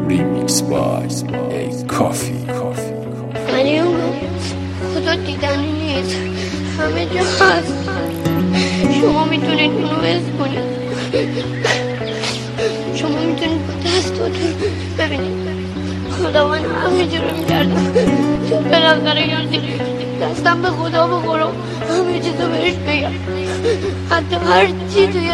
Remix by کافی. ولی اون خدا دیدنی نیست، همه جا هست. شما میتونید اونو حس کنید، شما میتونید با دستاتون ببینید. خداوند همه جا رو میکردم تو بالاخره یادی دستم به خدا بخورم، همه چیزو بهش بگم، حتی هر چی توی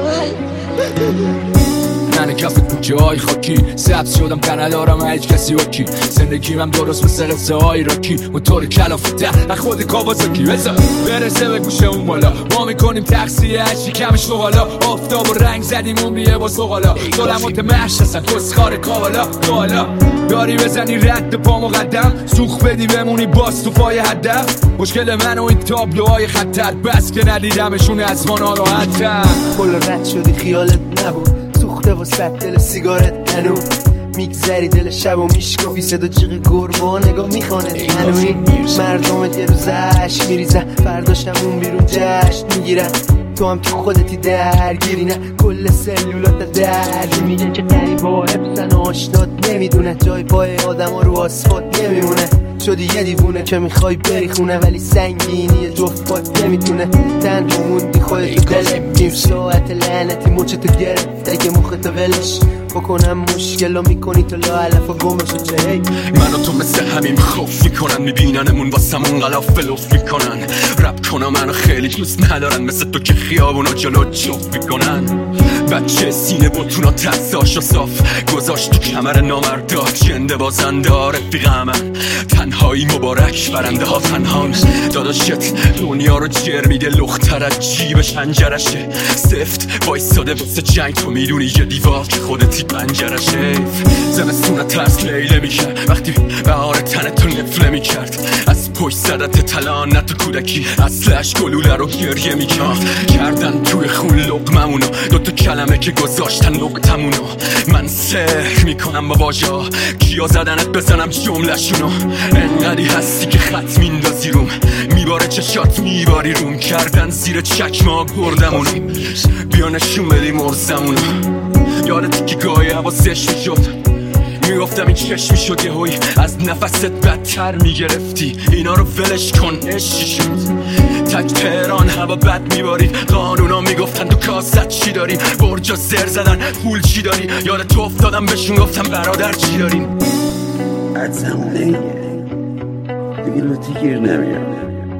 من کفت جای خاکی سبز شدم ندارم هیچ کسی وکی. زندگیم هم درست مثل قصه های راکی، موتور کلافته خود کاوازاکی. بذار برسه به گوشه اون بالا، ما میکنیم تقصیه هشی کمش تو حالا. آفتاب و رنگ زدیم عمریه با سغالا، ظلمات محش هستن کسخار کاوالا. داری بزنی رد پا مقدم، سوخ بدی بمونی باز تو پای هدف. مشکل من و این تابلوهای خطر بس که ندیدمشون از ما ناراحتم. کل رد شدی خیالت نبود، سوخته و ست دل سیگارت هنو میگذری دل شب و میشکافی صدا جیغ گربا نگاه میخانه هنوی مردمت یه روز عشق میریزن، فرداشم اون بیرون جشن میگیرن. تو هم تو خودتی درگیری، نه کل سلولات درگی میگن که قریبا حبسن آشنات نمیدونه، جای پای آدم ها رو آسفالت نمیمونه. شدی یه دیوونه که میخوای بری خونه ولی سنگینی جفت پات نمیتونه. تنها موندی خودتو دلت نیم ساعت لعنتی مچتو گرفت که مختو ولش بکنم مشکل میکنی تو لا علف و گمشو چه. من و تو مثل همین خوف میکنن، میبیننمون واسمون غلاف فلوف میکنن. رپ کنم منو خیلی دوست ندارن، مثل تو که خیابونا جلو جفت میکنن. بچه سینه بوتونا تزاشو صاف گذاشت تو کمر نامردات، جنده بازنده رفیق من. تنهایی مبارک برنده ها تنهان، داداشت دنیا رو جر میده لختر از جیبش هنجرشه. سفت وایساده واسه جنگ، تو میدونی یه دیوار که خودتی پنجرشه. زمستون ترس لیله میکرد وقتی بهار تنه تو نفله میکرد. از پشت زدت تلانت تو کودکی اصلش گلوله رو گریه میکرد. کردن توی خون لقممونو، دوتا کلمه که گذاشتن نقطمونو. من سحر میکنم با واژه‌ها، کیا زدنت بزنم جمله‌شونو. انقدی هستی که خط میندازی روم، میباره چشات میباری روم. کردن زیر چکما بردمونو، بیا نشون بدی مرزمونو. یادتی که گاهی حواسش میشد، میگفتم این چشم میشد یه هوی از نفست بدتر میگرفتی. اینا رو ولش کن عشقی شد. تک تهران هوا بد میبارید، قانونا میگفتن تو کاست چی داری، برجا زر زدن پول چی داری. یاد تو افتادم بهشون گفتم برادر چی دارین. عدسمونه دیگه لوتی گیر نمیاد،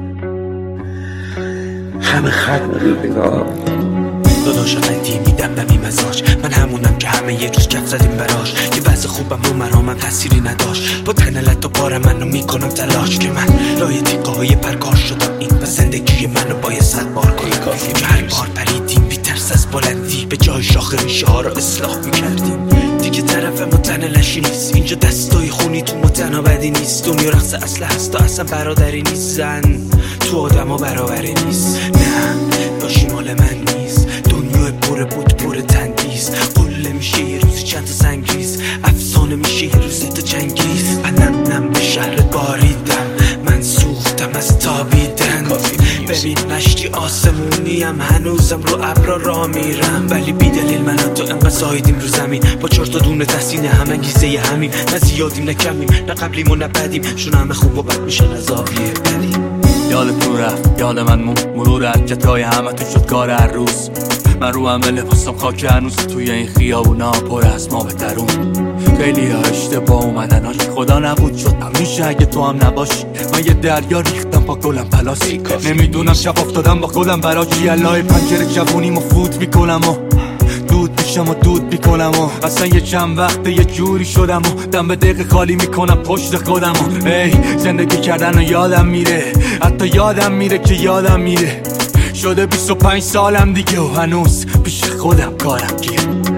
همه ختم روزگار. داداش قدیمیدم به مزاج، من همونم که همه یک روز کف زدیم براش. که وضع خوبم رو مرامم تأثیری نداشت، با تنلت و بار منو میکنم تلاش. که من لای تیقه های پرکار شدم این و زندگی منو باید 100 بار کنم. که هر بار پریدیم بی ترس از بلندی، به جای شاخ ریشه ها رو اصلاح میکردیم. دیگه طرف ما تنلشی نیست، اینجا دستای خونی تو ما تنها بدی نیست. دنیا رقص اصل هست و اصلا برادری نیست، زن تو آدم ها برابری نیست. نه باشی مال من نیست، دنیا پر بود پر تندیز. قله میشه یه روزی چند تا سنگریز، افسانه میشه یه روزی تا جنگیز. نم به شهر باریدم، من سوختم از تابیدن. ببین مشتی آسمونیم، هنوزم رو ابرا را میرم. ولی بی دلیل من تو انقدر زایدیم رو زمین، با 4 تا دونه تحسینه هم انگیزه همین. نه زیادیم نه کمیم، نه قبلیم و نه بدیم، چون همه خوب و بد میشن از آبیه بدیم. یادتون رفت یاد من مرور حرکتای همه تو شد کار هر روز. من رو همه لباسم خاک هنوز توی این خیابونا پر از ما به درون. خیلی ها اشتباه اومدناش خدا نبود شد همیشه اگه تو هم نباشی. من یه دریا ریختم با گلم پلاسی، نمیدونم شب افتادم با خودم برای چی. الهی پنجره جوونیمو فوت میکنم و دود میشم و دود میکنم و اصلا یه چند وقته یه جوری شدم و دم به دقیقه خالی میکنم پشت خودم و ای زندگی کردن و یادم میره، حتی یادم میره که یادم میره. شده 25 سالم دیگه و هنوز پیش خودم کارم گیر.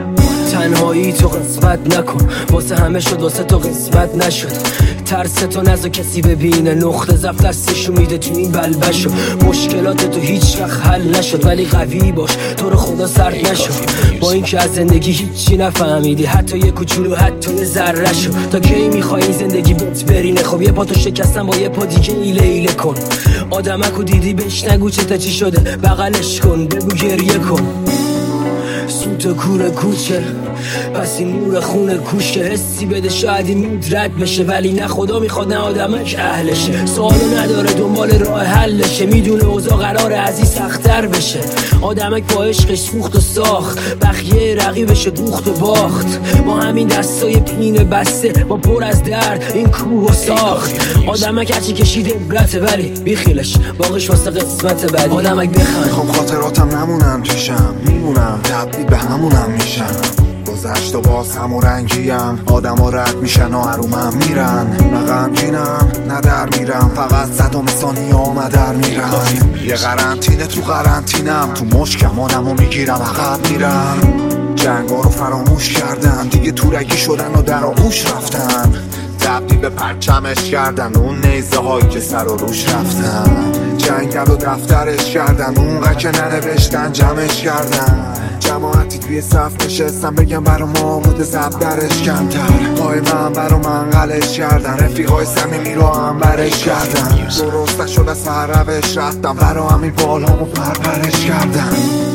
تنهایی تو قسمت نکن، واسه همه شد واسه تو قسمت نشد. ترس تو نذار کسی ببینه، نقطه ضعف دستشو میده تو این بلبشو. مشکلات تو هیچ وقت حل نشد ولی قوی باش، تو رو خدا سرد نشد. با اینکه از زندگی هیچی نفهمیدی، حتی یه کوچولو حتی یه ذره شو. تا کی میخوای زندگی بهت برینه؟ خب یه پا تو شکستن با یه پا دیگه ایله کن. آدمکو دیدی بهش نگو چه چی شده، بغلش کن بگو گریه کن. سوت کوره کوچه پس این نور خونه کوش که حسی بده شاید این مود رد بشه، ولی نه خدا میخواد نه آدمه که اهلشه. سوالو نداره دنبال راه حلشه، میدونه اوضاع قراره از این سخت‌تر بشه. آدمک با عشقش سوخت و ساخت، بخیه رقیبش دوخت و باخت. با همین دستای پینه بسته با پر از درد این کوه و ساخت. آدمک هرچی کشیده عبرته ولی بیخیلش باقیش واسه قسمت بعدی. آدمک بخند خب خاطراتم نمونن پیشم، میمونم تبدیل به همونم میشم. گذشت و باز همون رنگیم، آدم ها رد میشن و ارومم میرن. نه غمگینم نه در میرم، فقط صدام ثانیه آمدر میرم. یه قرنطینه تو قرنطینم، تو مشکمانم و میگیرم عقب میرم. جنگا رو فراموش کردن دیگه، تو رگی شدن و در آغوش رفتن. تبدیل به پرچمش کردن اون نیزه هایی که سر و روش رفتن. جنگل و دفترش کردن اونقدر که ننوشتن جمعش کردن. جماعتی توی صف نشستن بگم برا ما بوده زب درش کمتر. پای من برا منقلش کردن، رفیقای صمیمی رو هم برش کردن. درست نشد از هر روش رفتم، برا همین بالامو پرپرش کردن.